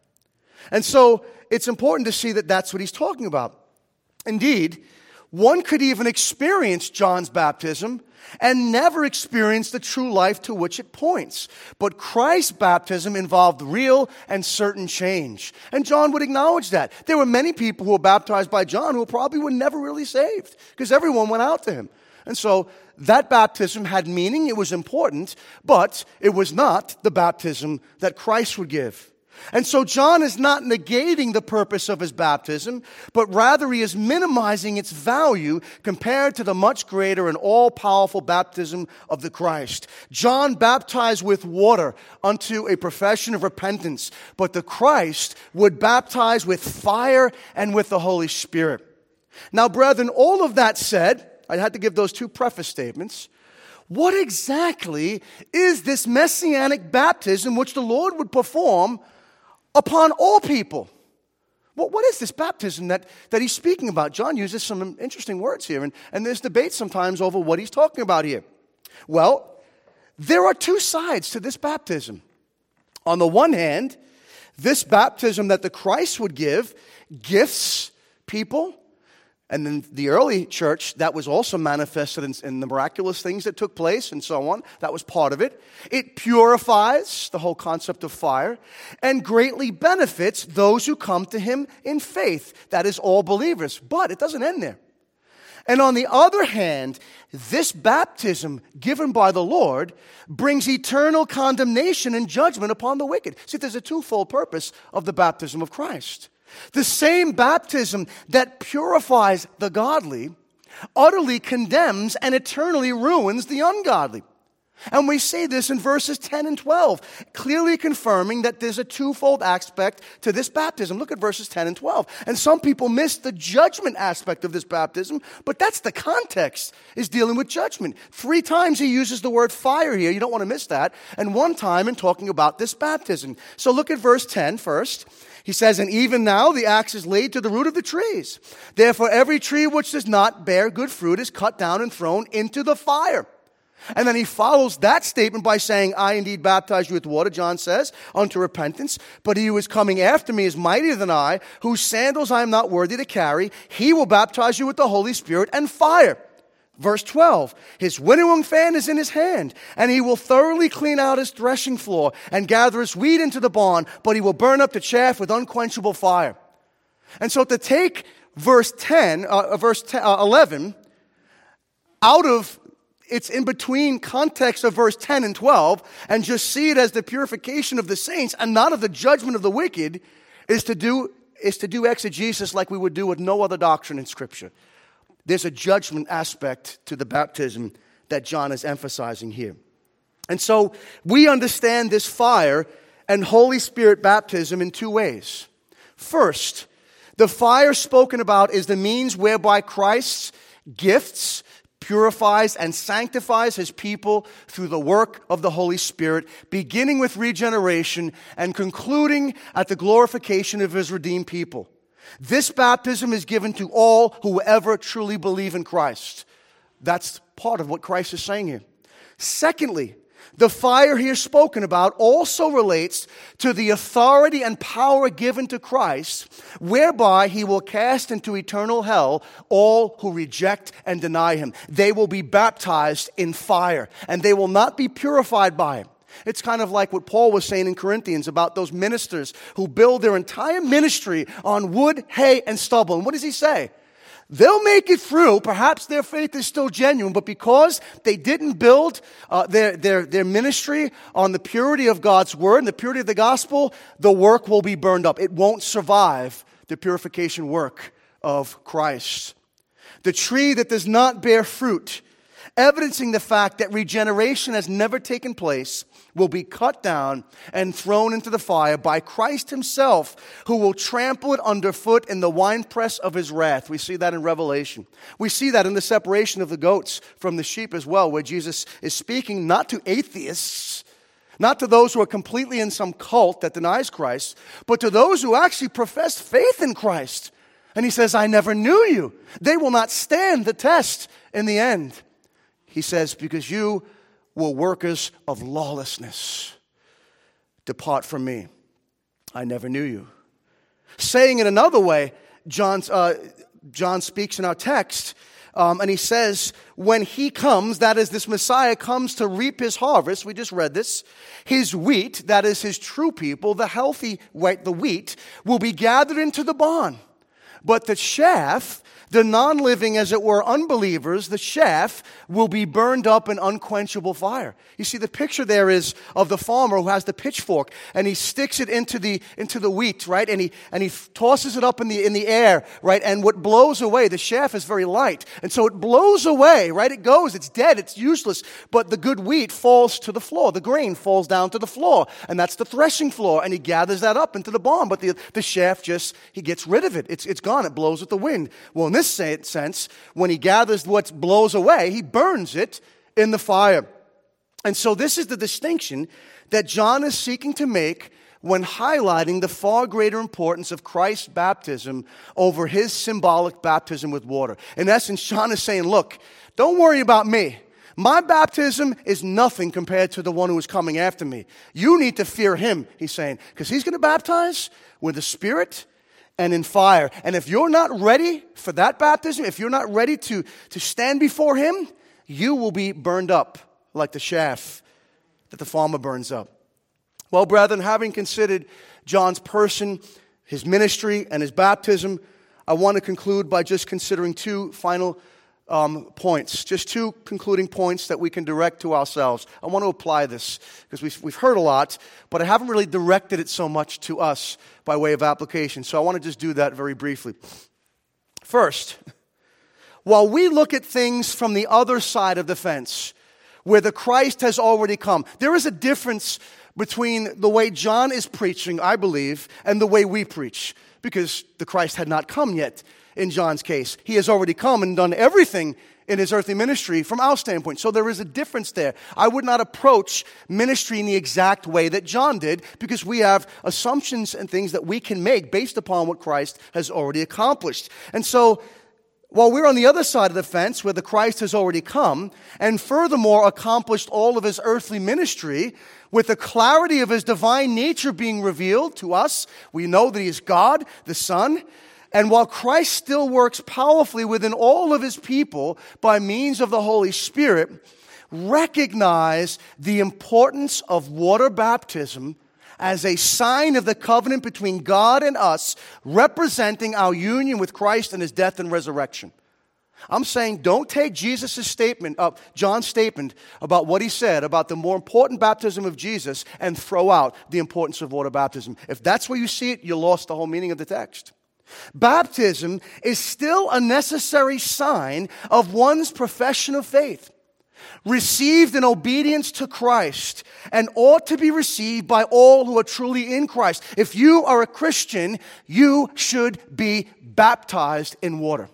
And so it's important to see that that's what he's talking about. Indeed, one could even experience John's baptism and never experience the true life to which it points. But Christ's baptism involved real and certain change. And John would acknowledge that. There were many people who were baptized by John who probably were never really saved, because everyone went out to him. And so that baptism had meaning, it was important, but it was not the baptism that Christ would give. And so John is not negating the purpose of his baptism, but rather he is minimizing its value compared to the much greater and all-powerful baptism of the Christ. John baptized with water unto a profession of repentance, but the Christ would baptize with fire and with the Holy Spirit. Now, brethren, all of that said, I had to give those two preface statements. What exactly is this messianic baptism which the Lord would perform upon all people? Well, what is this baptism that, that he's speaking about? John uses some interesting words here, and, and there's debate sometimes over what he's talking about here. Well, there are two sides to this baptism. On the one hand, this baptism that the Christ would give gifts people. And in the early church, that was also manifested in, in the miraculous things that took place and so on. That was part of it. It purifies, the whole concept of fire, and greatly benefits those who come to him in faith. That is, all believers. But it doesn't end there. And on the other hand, this baptism given by the Lord brings eternal condemnation and judgment upon the wicked. See, there's a twofold purpose of the baptism of Christ. The same baptism that purifies the godly utterly condemns and eternally ruins the ungodly. And we see this in verses ten and twelve, clearly confirming that there's a twofold aspect to this baptism. Look at verses ten and twelve. And some people miss the judgment aspect of this baptism, but that's the context, is dealing with judgment. Three times he uses the word fire here. You don't want to miss that. And one time in talking about this baptism. So look at verse ten first. He says, and even now the axe is laid to the root of the trees. Therefore every tree which does not bear good fruit is cut down and thrown into the fire. And then he follows that statement by saying, I indeed baptize you with water, John says, unto repentance. But he who is coming after me is mightier than I, whose sandals I am not worthy to carry. He will baptize you with the Holy Spirit and fire. Verse twelve, his winnowing fan is in his hand, and he will thoroughly clean out his threshing floor and gather his wheat into the barn, but he will burn up the chaff with unquenchable fire. And so to take verse ten, uh, verse ten, uh, eleven, out of it's in between context of verse ten and twelve, and just see it as the purification of the saints and not of the judgment of the wicked, is to do is to do exegesis like we would do with no other doctrine in Scripture. There's a judgment aspect to the baptism that John is emphasizing here. And so we understand this fire and Holy Spirit baptism in two ways. First, the fire spoken about is the means whereby Christ's gifts purifies and sanctifies his people through the work of the Holy Spirit, beginning with regeneration and concluding at the glorification of his redeemed people. This baptism is given to all who ever truly believe in Christ. That's part of what Christ is saying here. Secondly, the fire here spoken about also relates to the authority and power given to Christ, whereby he will cast into eternal hell all who reject and deny him. They will be baptized in fire, and they will not be purified by him. It's kind of like what Paul was saying in Corinthians about those ministers who build their entire ministry on wood, hay, and stubble. And what does he say? They'll make it through. Perhaps their faith is still genuine, but because they didn't build uh, their, their, their ministry on the purity of God's word and the purity of the gospel, the work will be burned up. It won't survive the purification work of Christ. The tree that does not bear fruit, evidencing the fact that regeneration has never taken place, will be cut down and thrown into the fire by Christ himself, who will trample it underfoot in the winepress of his wrath. We see that in Revelation. We see that in the separation of the goats from the sheep as well, where Jesus is speaking not to atheists, not to those who are completely in some cult that denies Christ, but to those who actually profess faith in Christ. And he says, I never knew you. They will not stand the test in the end. He says, because you were workers of lawlessness. Depart from me. I never knew you. Saying it another way, John's, uh, John speaks in our text, um, and he says, when he comes, that is, this Messiah comes to reap his harvest, we just read this, his wheat, that is his true people, the healthy wheat, the wheat, will be gathered into the barn. But the chaff, the non-living, as it were, unbelievers, the chaff will be burned up in unquenchable fire. You see, the picture there is of the farmer who has the pitchfork, and he sticks it into the into the wheat, right? And he and he tosses it up in the in the air, right? And what blows away, the chaff is very light, and so it blows away, right? It goes, it's dead, it's useless. But the good wheat falls to the floor. The grain falls down to the floor, and that's the threshing floor. And he gathers that up into the barn, but the the chaff just he gets rid of it. It's it's gone. It blows with the wind. Well, in this sense, when he gathers what blows away, he burns it in the fire. And so this is the distinction that John is seeking to make when highlighting the far greater importance of Christ's baptism over his symbolic baptism with water. In essence, John is saying, look, don't worry about me. My baptism is nothing compared to the one who is coming after me. You need to fear him, he's saying, because he's going to baptize with the Spirit and in fire. And if you're not ready for that baptism, if you're not ready to, to stand before him, you will be burned up like the chaff that the farmer burns up. Well, brethren, having considered John's person, his ministry, and his baptism, I want to conclude by just considering two final um, points, just two concluding points that we can direct to ourselves. I want to apply this because we've, we've heard a lot, but I haven't really directed it so much to us by way of application. So I want to just do that very briefly. First, while we look at things from the other side of the fence, where the Christ has already come, there is a difference between the way John is preaching, I believe, and the way we preach, because the Christ had not come yet in John's case. He has already come and done everything in his earthly ministry from our standpoint. So there is a difference there. I would not approach ministry in the exact way that John did, because we have assumptions and things that we can make based upon what Christ has already accomplished. And so, while we're on the other side of the fence, where the Christ has already come, and furthermore accomplished all of his earthly ministry, with the clarity of his divine nature being revealed to us, we know that he is God, the Son. And while Christ still works powerfully within all of his people by means of the Holy Spirit, recognize the importance of water baptism as a sign of the covenant between God and us, representing our union with Christ and his death and resurrection. I'm saying don't take Jesus' statement, uh, John's statement about what he said about the more important baptism of Jesus and throw out the importance of water baptism. If that's where you see it, you lost the whole meaning of the text. Baptism is still a necessary sign of one's profession of faith, received in obedience to Christ, and ought to be received by all who are truly in Christ. If you are a Christian, you should be baptized in water.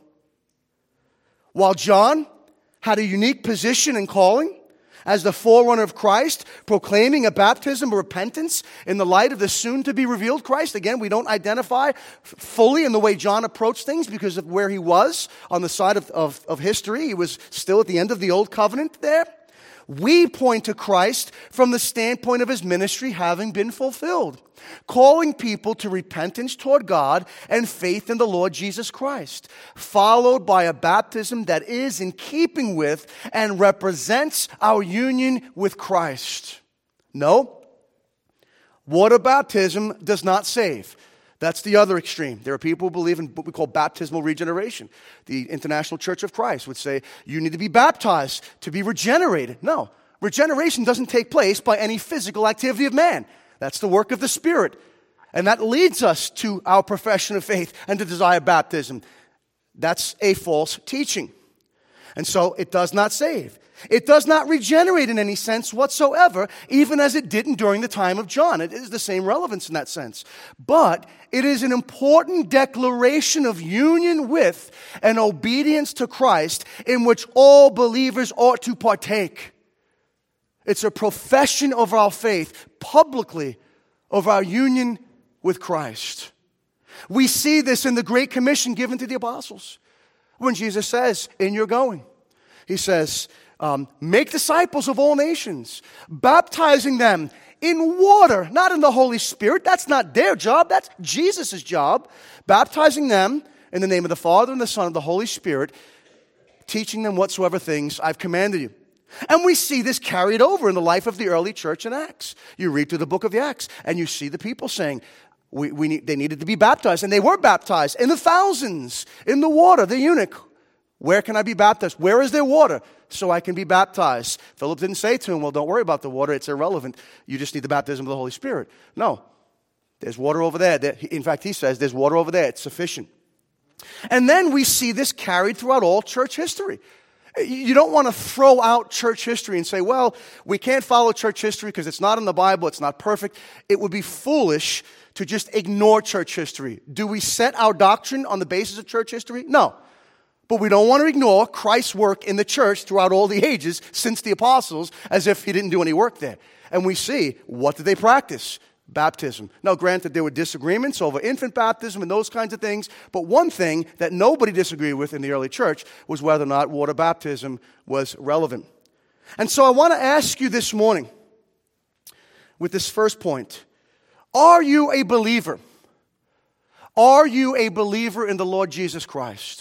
While John had a unique position and calling as the forerunner of Christ, proclaiming a baptism of repentance in the light of the soon-to-be revealed Christ. Again, we don't identify fully in the way John approached things because of where he was on the side of, of, of history. He was still at the end of the old covenant there. We point to Christ from the standpoint of his ministry having been fulfilled, calling people to repentance toward God and faith in the Lord Jesus Christ, followed by a baptism that is in keeping with and represents our union with Christ. No, water baptism does not save. That's the other extreme. There are people who believe in what we call baptismal regeneration. The International Church of Christ would say you need to be baptized to be regenerated. No, regeneration doesn't take place by any physical activity of man. That's the work of the Spirit. And that leads us to our profession of faith and to desire baptism. That's a false teaching. And so it does not save. It does not regenerate in any sense whatsoever, even as it didn't during the time of John. It is the same relevance in that sense. But it is an important declaration of union with and obedience to Christ in which all believers ought to partake. It's a profession of our faith publicly of our union with Christ. We see this in the Great Commission given to the apostles. When Jesus says, in your going, he says, um, make disciples of all nations, baptizing them in water, not in the Holy Spirit. That's not their job. That's Jesus' job. Baptizing them in the name of the Father and the Son and the Holy Spirit, teaching them whatsoever things I've commanded you. And we see this carried over in the life of the early church in Acts. You read through the book of the Acts, and you see the people saying, we, we need, they needed to be baptized, and they were baptized in the thousands, in the water. The eunuch, where can I be baptized? Where is there water so I can be baptized? Philip didn't say to him, well, don't worry about the water. It's irrelevant. You just need the baptism of the Holy Spirit. No, there's water over there. In fact, he says there's water over there. It's sufficient. And then we see this carried throughout all church history. You don't want to throw out church history and say, well, we can't follow church history because it's not in the Bible, it's not perfect. It would be foolish to just ignore church history. Do we set our doctrine on the basis of church history? No. But we don't want to ignore Christ's work in the church throughout all the ages since the apostles as if he didn't do any work there. And we see, what did they practice? Baptism. Now, granted, there were disagreements over infant baptism and those kinds of things, but one thing that nobody disagreed with in the early church was whether or not water baptism was relevant. And so I want to ask you this morning, with this first point, are you a believer? Are you a believer in the Lord Jesus Christ?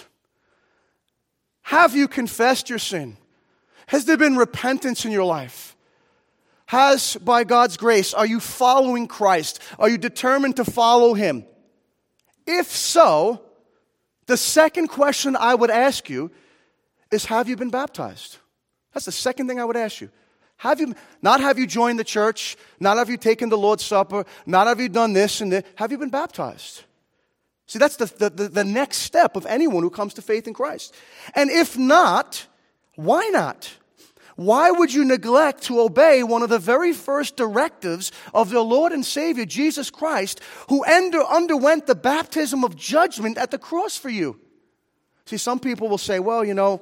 Have you confessed your sin? Has there been repentance in your life? Has, by God's grace, are you following Christ? Are you determined to follow him? If so, the second question I would ask you is, have you been baptized? That's the second thing I would ask you. Have you, not have you joined the church, not have you taken the Lord's Supper, not have you done this and that, have you been baptized? See, that's the, the, the, the next step of anyone who comes to faith in Christ. And if not, why not? Why would you neglect to obey one of the very first directives of the Lord and Savior, Jesus Christ, who under, underwent the baptism of judgment at the cross for you? See, some people will say, well, you know,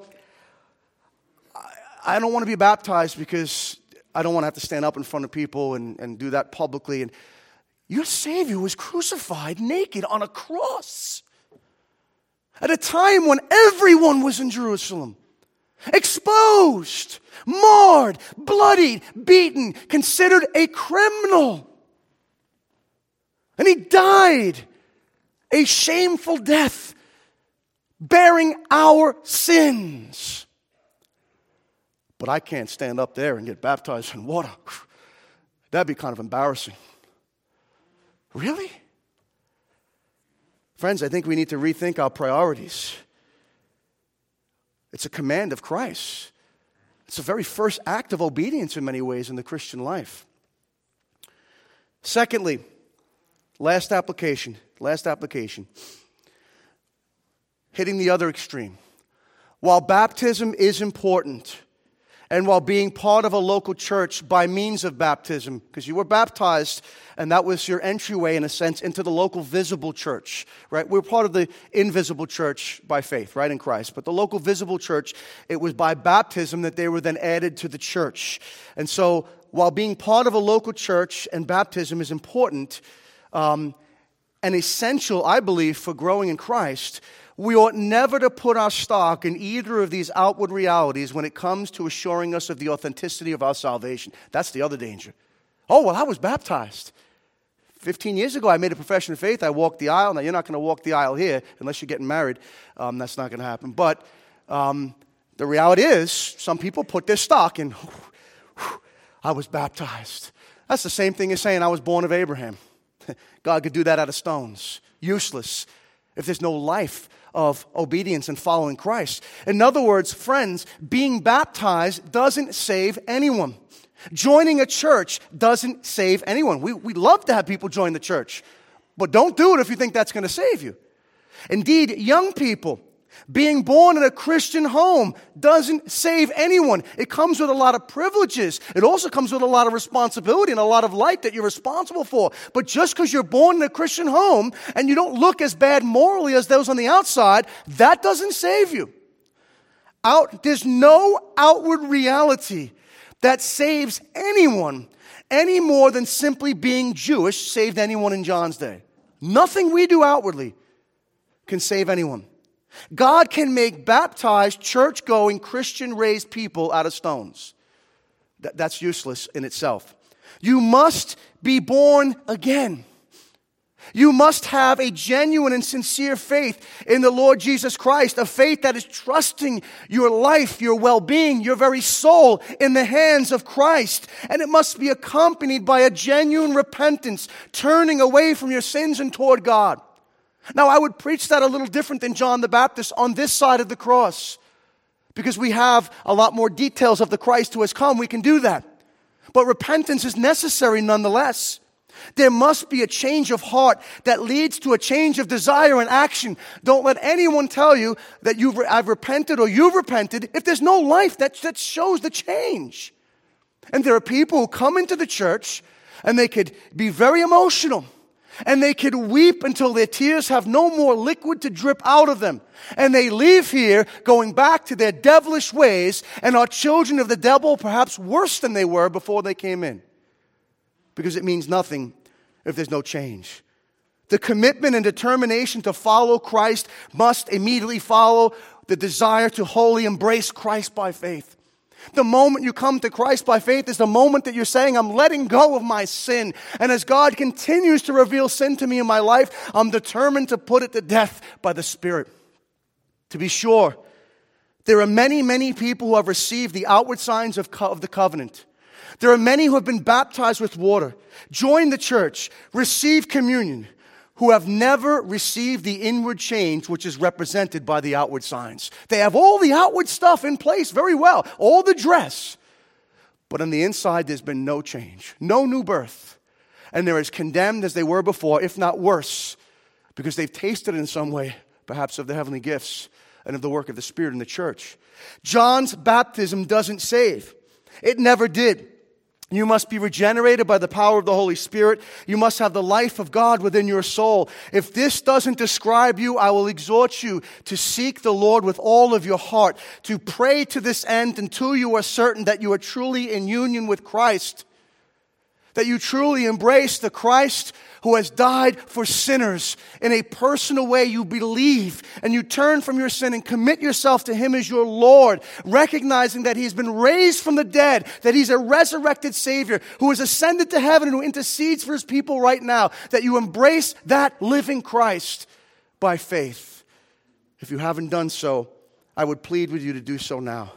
I don't want to be baptized because I don't want to have to stand up in front of people and, and do that publicly. And your Savior was crucified naked on a cross at a time when everyone was in Jerusalem, exposed, marred, bloodied, beaten, considered a criminal. And he died a shameful death, bearing our sins. But I can't stand up there and get baptized in water. That'd be kind of embarrassing. Really? Friends, I think we need to rethink our priorities. It's a command of Christ. It's the very first act of obedience in many ways in the Christian life. Secondly, last application, last application. Hitting the other extreme. While baptism is important, and while being part of a local church by means of baptism, because you were baptized, and that was your entryway, in a sense, into the local visible church, right? We're part of the invisible church by faith, right, in Christ. But the local visible church, it was by baptism that they were then added to the church. And so, while being part of a local church and baptism is important um, and essential, I believe, for growing in Christ, we ought never to put our stock in either of these outward realities when it comes to assuring us of the authenticity of our salvation. That's the other danger. Oh, well, I was baptized. Fifteen years ago, I made a profession of faith. I walked the aisle. Now, you're not going to walk the aisle here unless you're getting married. Um, that's not going to happen. But um, the reality is, some people put their stock in, I was baptized. That's the same thing as saying I was born of Abraham. God could do that out of stones. Useless if there's no life of obedience and following Christ. In other words, friends, being baptized doesn't save anyone. Joining a church doesn't save anyone. We, we love to have people join the church, but don't do it if you think that's going to save you. Indeed, young people, being born in a Christian home doesn't save anyone. It comes with a lot of privileges. It also comes with a lot of responsibility and a lot of light that you're responsible for. But just because you're born in a Christian home and you don't look as bad morally as those on the outside, that doesn't save you. Out, there's no outward reality that saves anyone any more than simply being Jewish saved anyone in John's day. Nothing we do outwardly can save anyone. God can make baptized, church-going, Christian-raised people out of stones. That, that's useless in itself. You must be born again. You must have a genuine and sincere faith in the Lord Jesus Christ, a faith that is trusting your life, your well-being, your very soul in the hands of Christ. And it must be accompanied by a genuine repentance, turning away from your sins and toward God. Now, I would preach that a little different than John the Baptist on this side of the cross, because we have a lot more details of the Christ who has come. We can do that. But repentance is necessary nonetheless. There must be a change of heart that leads to a change of desire and action. Don't let anyone tell you that you've I've repented or you've repented if there's no life that, that shows the change. And there are people who come into the church and they could be very emotional. And they could weep until their tears have no more liquid to drip out of them. And they leave here going back to their devilish ways and are children of the devil, perhaps worse than they were before they came in. Because it means nothing if there's no change. The commitment and determination to follow Christ must immediately follow the desire to wholly embrace Christ by faith. The moment you come to Christ by faith is the moment that you're saying, I'm letting go of my sin. And as God continues to reveal sin to me in my life, I'm determined to put it to death by the Spirit. To be sure, there are many, many people who have received the outward signs of, co- of the covenant. There are many who have been baptized with water, joined the church, received communion, who have never received the inward change which is represented by the outward signs. They have all the outward stuff in place very well, all the dress. But on the inside, there's been no change, no new birth. And they're as condemned as they were before, if not worse, because they've tasted in some way, perhaps, of the heavenly gifts and of the work of the Spirit in the church. John's baptism doesn't save. It never did. You must be regenerated by the power of the Holy Spirit. You must have the life of God within your soul. If this doesn't describe you, I will exhort you to seek the Lord with all of your heart, to pray to this end until you are certain that you are truly in union with Christ, that you truly embrace the Christ who has died for sinners. In a personal way, you believe and you turn from your sin and commit yourself to Him as your Lord, recognizing that He's been raised from the dead, that He's a resurrected Savior who has ascended to heaven and who intercedes for His people right now, that you embrace that living Christ by faith. If you haven't done so, I would plead with you to do so now.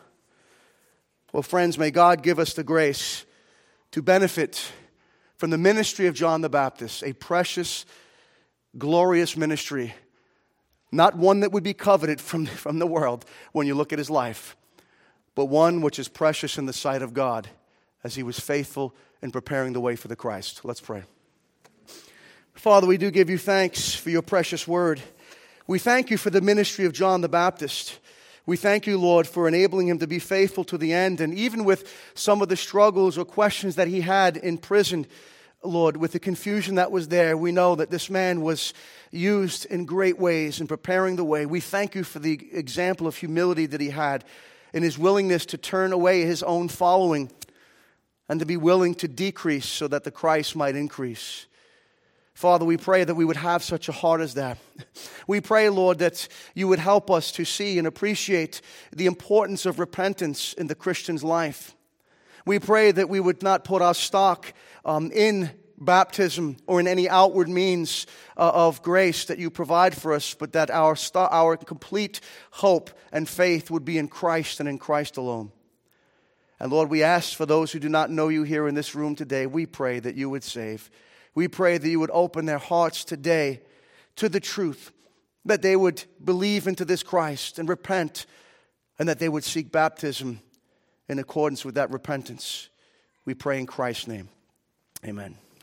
Well, friends, may God give us the grace to benefit from the ministry of John the Baptist, a precious, glorious ministry, not one that would be coveted from, from the world when you look at his life, but one which is precious in the sight of God as he was faithful in preparing the way for the Christ. Let's pray. Father, we do give you thanks for your precious word. We thank you for the ministry of John the Baptist. We thank you, Lord, for enabling him to be faithful to the end. And even with some of the struggles or questions that he had in prison, Lord, with the confusion that was there, we know that this man was used in great ways in preparing the way. We thank you for the example of humility that he had in his willingness to turn away his own following and to be willing to decrease so that the Christ might increase. Father, we pray that we would have such a heart as that. We pray, Lord, that you would help us to see and appreciate the importance of repentance in the Christian's life. We pray that we would not put our stock um, in baptism or in any outward means uh, of grace that you provide for us, but that our, st- our complete hope and faith would be in Christ and in Christ alone. And Lord, we ask for those who do not know you here in this room today, we pray that you would save. We pray that you would open their hearts today to the truth, that they would believe into this Christ and repent, and that they would seek baptism in accordance with that repentance. We pray in Christ's name. Amen.